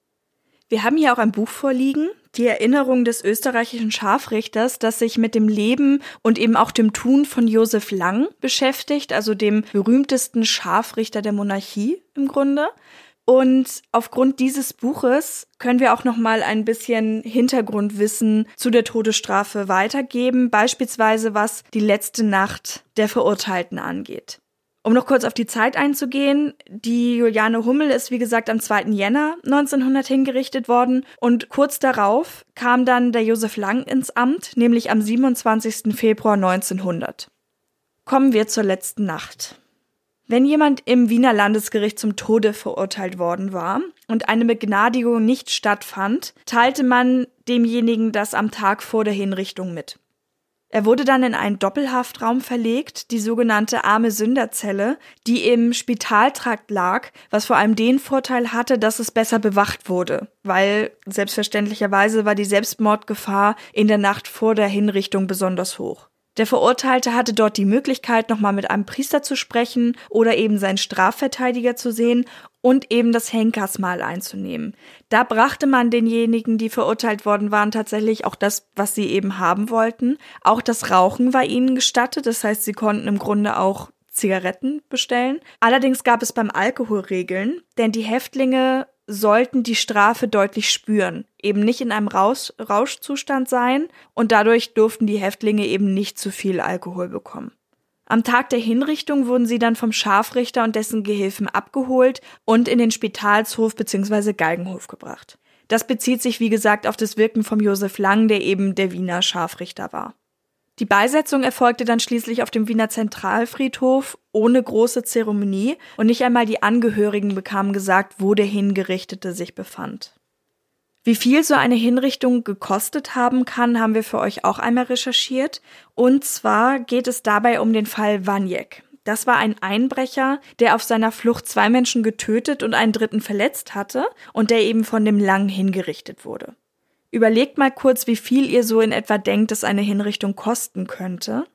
Wir haben hier auch ein Buch vorliegen, die Erinnerung des österreichischen Scharfrichters, das sich mit dem Leben und eben auch dem Tun von Josef Lang beschäftigt, also dem berühmtesten Scharfrichter der Monarchie im Grunde. Und aufgrund dieses Buches können wir auch noch mal ein bisschen Hintergrundwissen zu der Todesstrafe weitergeben, beispielsweise was die letzte Nacht der Verurteilten angeht. Um noch kurz auf die Zeit einzugehen, die Juliane Hummel ist wie gesagt am 2. Jänner 1900 hingerichtet worden und kurz darauf kam dann der Josef Lang ins Amt, nämlich am 27. Februar 1900. Kommen wir zur letzten Nacht. Wenn jemand im Wiener Landesgericht zum Tode verurteilt worden war und eine Begnadigung nicht stattfand, teilte man demjenigen das am Tag vor der Hinrichtung mit. Er wurde dann in einen Doppelhaftraum verlegt, die sogenannte Arme-Sünder-Zelle, die im Spitaltrakt lag, was vor allem den Vorteil hatte, dass es besser bewacht wurde, weil selbstverständlicherweise war die Selbstmordgefahr in der Nacht vor der Hinrichtung besonders hoch. Der Verurteilte hatte dort die Möglichkeit, nochmal mit einem Priester zu sprechen oder eben seinen Strafverteidiger zu sehen und eben das Henkersmahl einzunehmen. Da brachte man denjenigen, die verurteilt worden waren, tatsächlich auch das, was sie eben haben wollten. Auch das Rauchen war ihnen gestattet, das heißt, sie konnten im Grunde auch Zigaretten bestellen. Allerdings gab es beim Alkohol Regeln, denn die Häftlinge sollten die Strafe deutlich spüren, eben nicht in einem Rauschzustand sein und dadurch durften die Häftlinge eben nicht zu viel Alkohol bekommen. Am Tag der Hinrichtung wurden sie dann vom Scharfrichter und dessen Gehilfen abgeholt und in den Spitalshof bzw. Galgenhof gebracht. Das bezieht sich, wie gesagt, auf das Wirken von Josef Lang, der eben der Wiener Scharfrichter war. Die Beisetzung erfolgte dann schließlich auf dem Wiener Zentralfriedhof ohne große Zeremonie und nicht einmal die Angehörigen bekamen gesagt, wo der Hingerichtete sich befand. Wie viel so eine Hinrichtung gekostet haben kann, haben wir für euch auch einmal recherchiert. Und zwar geht es dabei um den Fall Vaniek. Das war ein Einbrecher, der auf seiner Flucht 2 Menschen getötet und einen dritten verletzt hatte und der eben von dem Lang hingerichtet wurde. Überlegt mal kurz, wie viel ihr so in etwa denkt, dass eine Hinrichtung kosten könnte.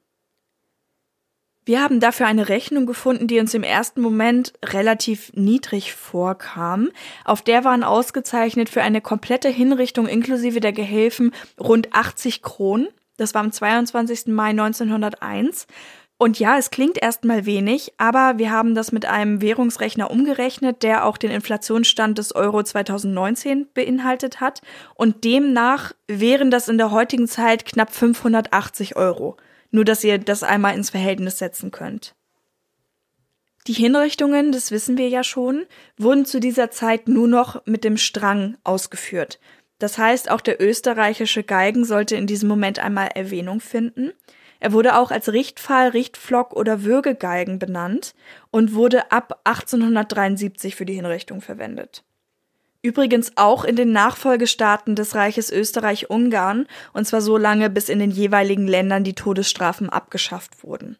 Wir haben dafür eine Rechnung gefunden, die uns im ersten Moment relativ niedrig vorkam. Auf der waren ausgezeichnet für eine komplette Hinrichtung inklusive der Gehilfen rund 80 Kronen. Das war am 22. Mai 1901. Und ja, es klingt erstmal wenig, aber wir haben das mit einem Währungsrechner umgerechnet, der auch den Inflationsstand des Euro 2019 beinhaltet hat. Und demnach wären das in der heutigen Zeit knapp 580 Euro. Nur, dass ihr das einmal ins Verhältnis setzen könnt. Die Hinrichtungen, das wissen wir ja schon, wurden zu dieser Zeit nur noch mit dem Strang ausgeführt. Das heißt, auch der österreichische Galgen sollte in diesem Moment einmal Erwähnung finden. Er wurde auch als Richtpfahl, Richtpflock oder Würgegalgen benannt und wurde ab 1873 für die Hinrichtung verwendet. Übrigens auch in den Nachfolgestaaten des Reiches Österreich-Ungarn, und zwar so lange, bis in den jeweiligen Ländern die Todesstrafen abgeschafft wurden.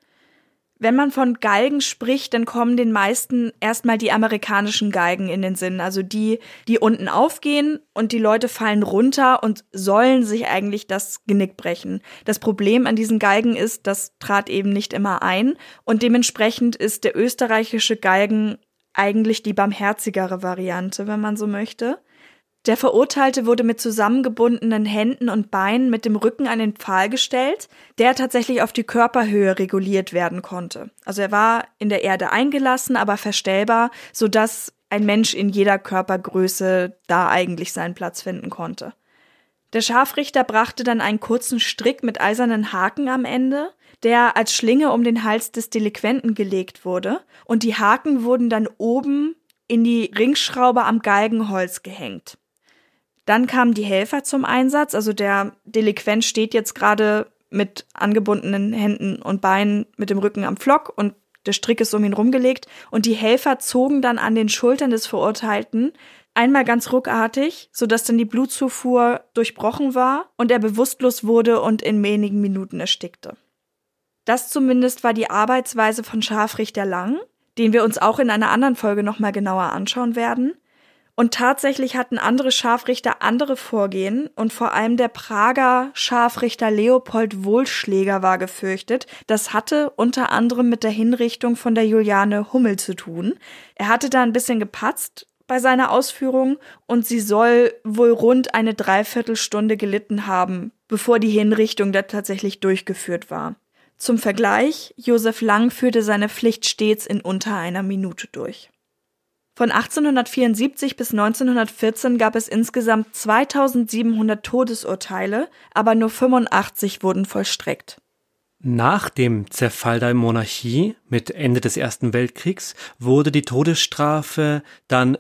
Wenn man von Galgen spricht, dann kommen den meisten erstmal die amerikanischen Galgen in den Sinn, also die unten aufgehen und die Leute fallen runter und sollen sich eigentlich das Genick brechen. Das Problem an diesen Galgen ist, das trat eben nicht immer ein und dementsprechend ist der österreichische Galgen eigentlich die barmherzigere Variante, wenn man so möchte. Der Verurteilte wurde mit zusammengebundenen Händen und Beinen mit dem Rücken an den Pfahl gestellt, der tatsächlich auf die Körperhöhe reguliert werden konnte. Also er war in der Erde eingelassen, aber verstellbar, sodass ein Mensch in jeder Körpergröße da eigentlich seinen Platz finden konnte. Der Scharfrichter brachte dann einen kurzen Strick mit eisernen Haken am Ende, der als Schlinge um den Hals des Delinquenten gelegt wurde, und die Haken wurden dann oben in die Ringschraube am Galgenholz gehängt. Dann kamen die Helfer zum Einsatz, also der Delinquent steht jetzt gerade mit angebundenen Händen und Beinen mit dem Rücken am Pflock und der Strick ist um ihn rumgelegt und die Helfer zogen dann an den Schultern des Verurteilten, einmal ganz ruckartig, sodass dann die Blutzufuhr durchbrochen war und er bewusstlos wurde und in wenigen Minuten erstickte. Das zumindest war die Arbeitsweise von Scharfrichter Lang, den wir uns auch in einer anderen Folge nochmal genauer anschauen werden. Und tatsächlich hatten andere Scharfrichter andere Vorgehen und vor allem der Prager Scharfrichter Leopold Wohlschläger war gefürchtet. Das hatte unter anderem mit der Hinrichtung von der Juliane Hummel zu tun. Er hatte da ein bisschen gepatzt bei seiner Ausführung und sie soll wohl rund eine Dreiviertelstunde gelitten haben, bevor die Hinrichtung da tatsächlich durchgeführt war. Zum Vergleich, Josef Lang führte seine Pflicht stets in unter einer Minute durch. Von 1874 bis 1914 gab es insgesamt 2700 Todesurteile, aber nur 85 wurden vollstreckt. Nach dem Zerfall der Monarchie mit Ende des Ersten Weltkriegs wurde die Todesstrafe dann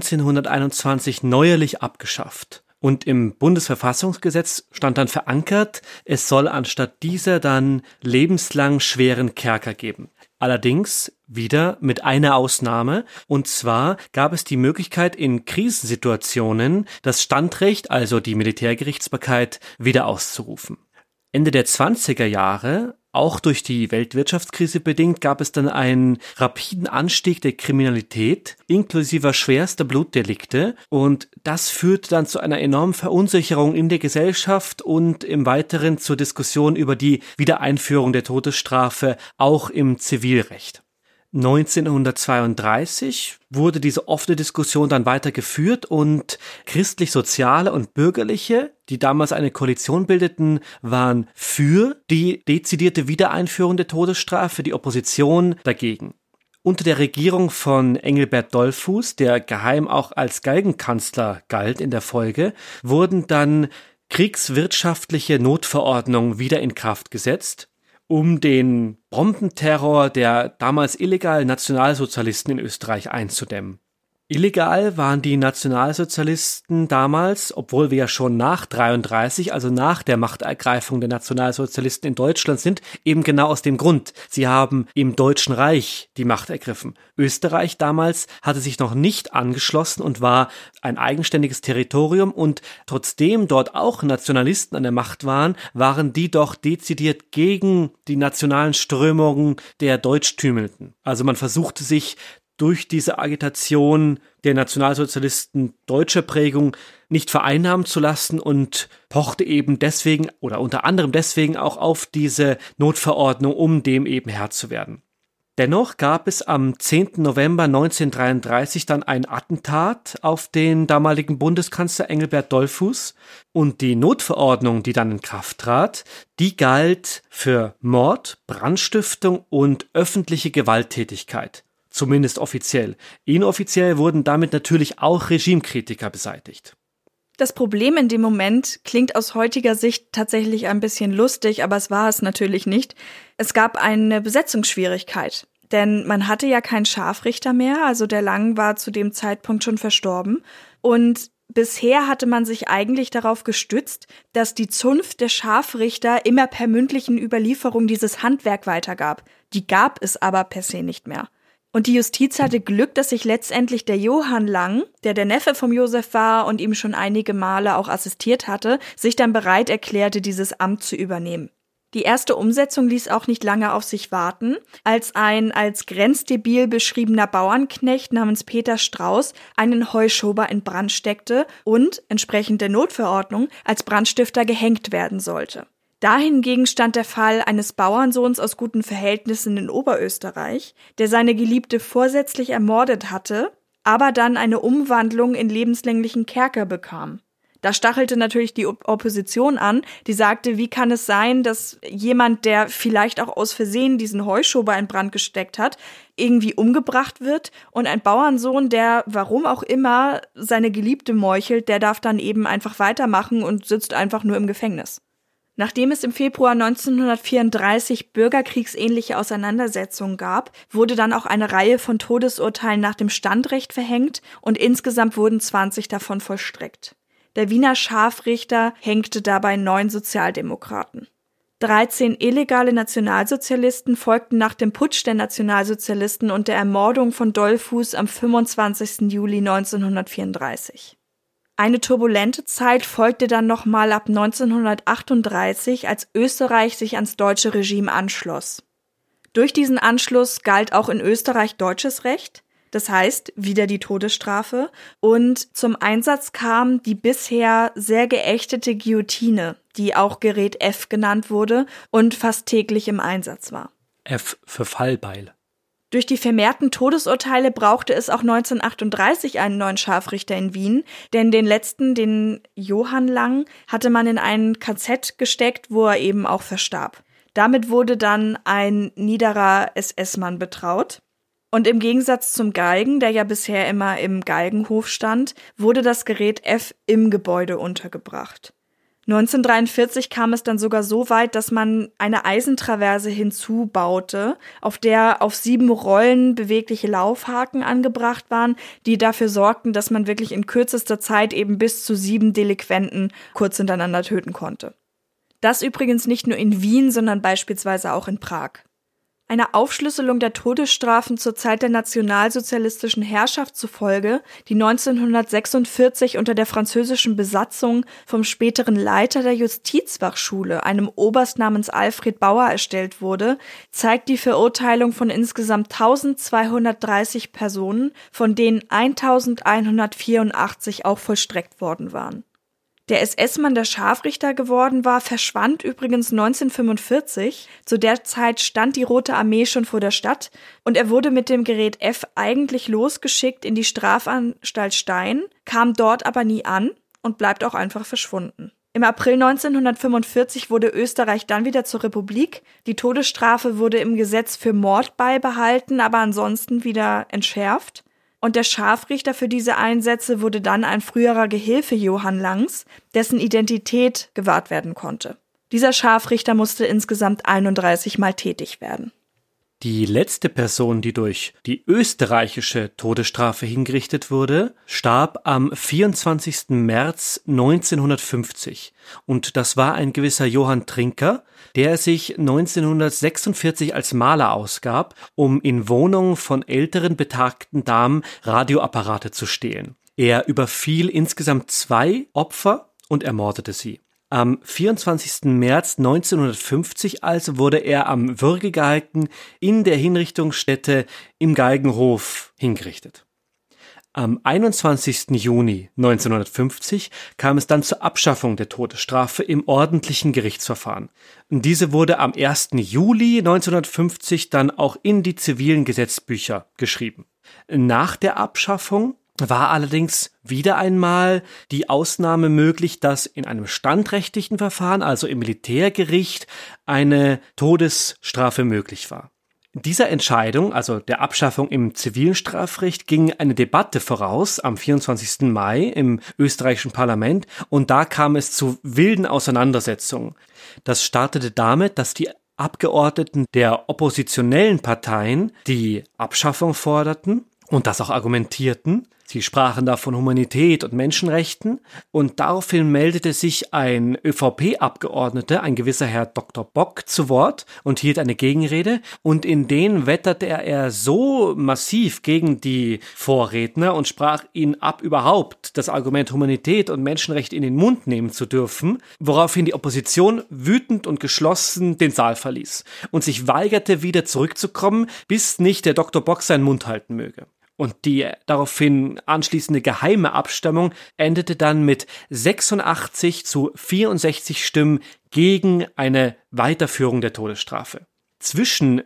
1921 neuerlich abgeschafft. Und im Bundesverfassungsgesetz stand dann verankert, es soll anstatt dieser dann lebenslang schweren Kerker geben. Allerdings wieder mit einer Ausnahme, und zwar gab es die Möglichkeit, in Krisensituationen das Standrecht, also die Militärgerichtsbarkeit, wieder auszurufen. Ende der 20er Jahre Auch durch die Weltwirtschaftskrise bedingt gab es dann einen rapiden Anstieg der Kriminalität, inklusive schwerster Blutdelikte. Und das führte dann zu einer enormen Verunsicherung in der Gesellschaft und im Weiteren zur Diskussion über die Wiedereinführung der Todesstrafe auch im Zivilrecht. 1932 wurde diese offene Diskussion dann weitergeführt und christlich-soziale und bürgerliche, die damals eine Koalition bildeten, waren für die dezidierte Wiedereinführung der Todesstrafe, die Opposition dagegen. Unter der Regierung von Engelbert Dollfuß, der geheim auch als Galgenkanzler galt in der Folge, wurden dann kriegswirtschaftliche Notverordnungen wieder in Kraft gesetzt, um den Bombenterror der damals illegalen Nationalsozialisten in Österreich einzudämmen. Illegal waren die Nationalsozialisten damals, obwohl wir ja schon nach 33, also nach der Machtergreifung der Nationalsozialisten in Deutschland sind, eben genau aus dem Grund. Sie haben im Deutschen Reich die Macht ergriffen. Österreich damals hatte sich noch nicht angeschlossen und war ein eigenständiges Territorium und trotzdem dort auch Nationalisten an der Macht waren, waren die doch dezidiert gegen die nationalen Strömungen der Deutschtümelnden. Also man versuchte sich durch diese Agitation der Nationalsozialisten deutscher Prägung nicht vereinnahmen zu lassen und pochte eben deswegen oder unter anderem deswegen auch auf diese Notverordnung, um dem eben Herr zu werden. Dennoch gab es am 10. November 1933 dann ein Attentat auf den damaligen Bundeskanzler Engelbert Dollfuß und die Notverordnung, die dann in Kraft trat, die galt für Mord, Brandstiftung und öffentliche Gewalttätigkeit. Zumindest offiziell. Inoffiziell wurden damit natürlich auch Regimekritiker beseitigt. Das Problem in dem Moment klingt aus heutiger Sicht tatsächlich ein bisschen lustig, aber es war es natürlich nicht. Es gab eine Besetzungsschwierigkeit, denn man hatte ja keinen Scharfrichter mehr, also der Lang war zu dem Zeitpunkt schon verstorben. Und bisher hatte man sich eigentlich darauf gestützt, dass die Zunft der Scharfrichter immer per mündlichen Überlieferung dieses Handwerk weitergab. Die gab es aber per se nicht mehr. Und die Justiz hatte Glück, dass sich letztendlich der Johann Lang, der Neffe vom Josef war und ihm schon einige Male auch assistiert hatte, sich dann bereit erklärte, dieses Amt zu übernehmen. Die erste Umsetzung ließ auch nicht lange auf sich warten, als ein als grenzdebil beschriebener Bauernknecht namens Peter Strauß einen Heuschober in Brand steckte und, entsprechend der Notverordnung, als Brandstifter gehängt werden sollte. Dahingegen stand der Fall eines Bauernsohns aus guten Verhältnissen in Oberösterreich, der seine Geliebte vorsätzlich ermordet hatte, aber dann eine Umwandlung in lebenslänglichen Kerker bekam. Da stachelte natürlich die Opposition an, die sagte, wie kann es sein, dass jemand, der vielleicht auch aus Versehen diesen Heuschober in Brand gesteckt hat, irgendwie umgebracht wird und ein Bauernsohn, der, warum auch immer, seine Geliebte meuchelt, der darf dann eben einfach weitermachen und sitzt einfach nur im Gefängnis. Nachdem es im Februar 1934 bürgerkriegsähnliche Auseinandersetzungen gab, wurde dann auch eine Reihe von Todesurteilen nach dem Standrecht verhängt und insgesamt wurden 20 davon vollstreckt. Der Wiener Scharfrichter hängte dabei 9 Sozialdemokraten. 13 illegale Nationalsozialisten folgten nach dem Putsch der Nationalsozialisten und der Ermordung von Dollfuß am 25. Juli 1934. Eine turbulente Zeit folgte dann nochmal ab 1938, als Österreich sich ans deutsche Regime anschloss. Durch diesen Anschluss galt auch in Österreich deutsches Recht, das heißt wieder die Todesstrafe, und zum Einsatz kam die bisher sehr geächtete Guillotine, die auch Gerät F genannt wurde und fast täglich im Einsatz war. F für Fallbeil. Durch die vermehrten Todesurteile brauchte es auch 1938 einen neuen Scharfrichter in Wien, denn den letzten, den Johann Lang, hatte man in ein KZ gesteckt, wo er eben auch verstarb. Damit wurde dann ein niederer SS-Mann betraut. Und im Gegensatz zum Galgen, der ja bisher immer im Galgenhof stand, wurde das Gerät F im Gebäude untergebracht. 1943 kam es dann sogar so weit, dass man eine Eisentraverse hinzubaute, auf der auf 7 Rollen bewegliche Laufhaken angebracht waren, die dafür sorgten, dass man wirklich in kürzester Zeit eben bis zu 7 Delinquenten kurz hintereinander töten konnte. Das übrigens nicht nur in Wien, sondern beispielsweise auch in Prag. Einer Aufschlüsselung der Todesstrafen zur Zeit der nationalsozialistischen Herrschaft zufolge, die 1946 unter der französischen Besatzung vom späteren Leiter der Justizwachschule, einem Oberst namens Alfred Bauer, erstellt wurde, zeigt die Verurteilung von insgesamt 1230 Personen, von denen 1184 auch vollstreckt worden waren. Der SS-Mann, der Scharfrichter geworden war, verschwand übrigens 1945. Zu der Zeit stand die Rote Armee schon vor der Stadt und er wurde mit dem Gerät F eigentlich losgeschickt in die Strafanstalt Stein, kam dort aber nie an und bleibt auch einfach verschwunden. Im April 1945 wurde Österreich dann wieder zur Republik. Die Todesstrafe wurde im Gesetz für Mord beibehalten, aber ansonsten wieder entschärft. Und der Scharfrichter für diese Einsätze wurde dann ein früherer Gehilfe Johann Langs, dessen Identität gewahrt werden konnte. Dieser Scharfrichter musste insgesamt 31 Mal tätig werden. Die letzte Person, die durch die österreichische Todesstrafe hingerichtet wurde, starb am 24. März 1950. Und das war ein gewisser Johann Trinker, der sich 1946 als Maler ausgab, um in Wohnungen von älteren betagten Damen Radioapparate zu stehlen. Er überfiel insgesamt 2 Opfer und ermordete sie. Am 24. März 1950 also wurde er am Würgegalgen in der Hinrichtungsstätte im Galgenhof hingerichtet. Am 21. Juni 1950 kam es dann zur Abschaffung der Todesstrafe im ordentlichen Gerichtsverfahren. Diese wurde am 1. Juli 1950 dann auch in die zivilen Gesetzbücher geschrieben. Nach der Abschaffung war allerdings wieder einmal die Ausnahme möglich, dass in einem standrechtlichen Verfahren, also im Militärgericht, eine Todesstrafe möglich war. Dieser Entscheidung, also der Abschaffung im zivilen Strafrecht, ging eine Debatte voraus am 24. Mai im österreichischen Parlament und da kam es zu wilden Auseinandersetzungen. Das startete damit, dass die Abgeordneten der oppositionellen Parteien die Abschaffung forderten und das auch argumentierten. Sie sprachen da von Humanität und Menschenrechten und daraufhin meldete sich ein ÖVP-Abgeordneter, ein gewisser Herr Dr. Bock, zu Wort und hielt eine Gegenrede und in denen wetterte er so massiv gegen die Vorredner und sprach ihnen ab, überhaupt das Argument Humanität und Menschenrechte in den Mund nehmen zu dürfen, woraufhin die Opposition wütend und geschlossen den Saal verließ und sich weigerte, wieder zurückzukommen, bis nicht der Dr. Bock seinen Mund halten möge. Und die daraufhin anschließende geheime Abstimmung endete dann mit 86 zu 64 Stimmen gegen eine Weiterführung der Todesstrafe. Zwischen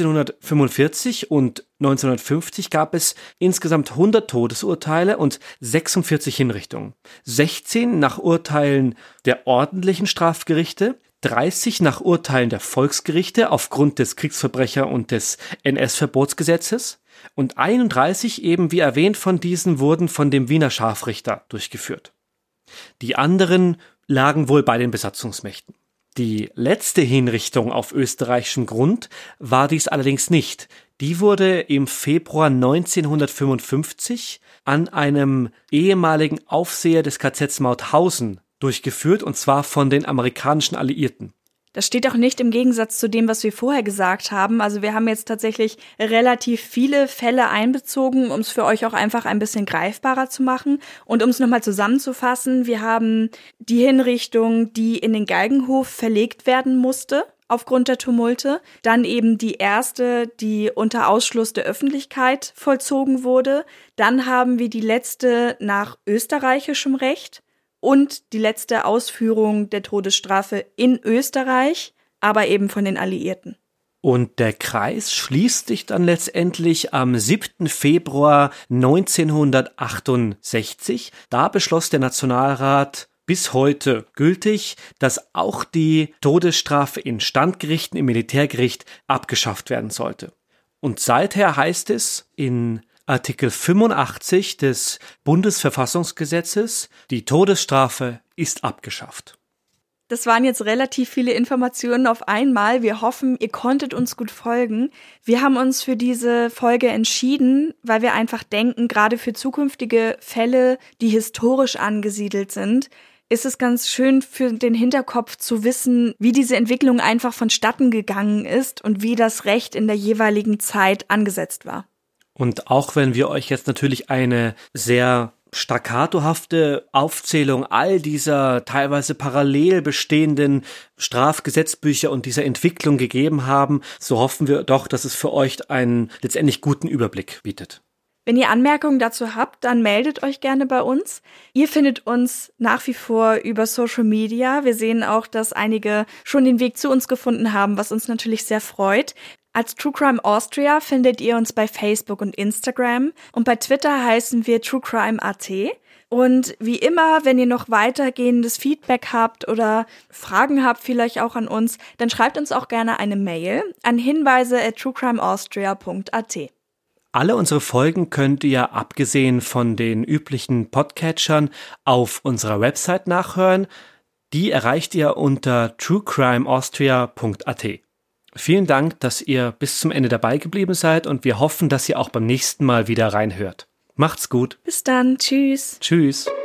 1945 und 1950 gab es insgesamt 100 Todesurteile und 46 Hinrichtungen. 16 nach Urteilen der ordentlichen Strafgerichte, 30 nach Urteilen der Volksgerichte aufgrund des Kriegsverbrecher- und des NS-Verbotsgesetzes und 31 eben, wie erwähnt, von diesen wurden von dem Wiener Scharfrichter durchgeführt. Die anderen lagen wohl bei den Besatzungsmächten. Die letzte Hinrichtung auf österreichischem Grund war dies allerdings nicht. Die wurde im Februar 1955 an einem ehemaligen Aufseher des KZs Mauthausen durchgeführt, und zwar von den amerikanischen Alliierten. Das steht auch nicht im Gegensatz zu dem, was wir vorher gesagt haben. Also wir haben jetzt tatsächlich relativ viele Fälle einbezogen, um es für euch auch einfach ein bisschen greifbarer zu machen. Und um es nochmal zusammenzufassen, wir haben die Hinrichtung, die in den Galgenhof verlegt werden musste aufgrund der Tumulte. Dann eben die erste, die unter Ausschluss der Öffentlichkeit vollzogen wurde. Dann haben wir die letzte nach österreichischem Recht. Und die letzte Ausführung der Todesstrafe in Österreich, aber eben von den Alliierten. Und der Kreis schließt sich dann letztendlich am 7. Februar 1968. Da beschloss der Nationalrat, bis heute gültig, dass auch die Todesstrafe in Standgerichten im Militärgericht abgeschafft werden sollte. Und seither heißt es in Artikel 85 des Bundesverfassungsgesetzes, die Todesstrafe ist abgeschafft. Das waren jetzt relativ viele Informationen auf einmal. Wir hoffen, ihr konntet uns gut folgen. Wir haben uns für diese Folge entschieden, weil wir einfach denken, gerade für zukünftige Fälle, die historisch angesiedelt sind, ist es ganz schön für den Hinterkopf zu wissen, wie diese Entwicklung einfach vonstatten gegangen ist und wie das Recht in der jeweiligen Zeit angesetzt war. Und auch wenn wir euch jetzt natürlich eine sehr staccatohafte Aufzählung all dieser teilweise parallel bestehenden Strafgesetzbücher und dieser Entwicklung gegeben haben, so hoffen wir doch, dass es für euch einen letztendlich guten Überblick bietet. Wenn ihr Anmerkungen dazu habt, dann meldet euch gerne bei uns. Ihr findet uns nach wie vor über Social Media. Wir sehen auch, dass einige schon den Weg zu uns gefunden haben, was uns natürlich sehr freut. Als True Crime Austria findet ihr uns bei Facebook und Instagram und bei Twitter heißen wir TrueCrime.at. Und wie immer, wenn ihr noch weitergehendes Feedback habt oder Fragen habt, vielleicht auch an uns, dann schreibt uns auch gerne eine Mail an hinweise@truecrimeaustria.at. Alle unsere Folgen könnt ihr, abgesehen von den üblichen Podcatchern, auf unserer Website nachhören. Die erreicht ihr unter truecrimeaustria.at. Vielen Dank, dass ihr bis zum Ende dabei geblieben seid und wir hoffen, dass ihr auch beim nächsten Mal wieder reinhört. Macht's gut. Bis dann. Tschüss. Tschüss.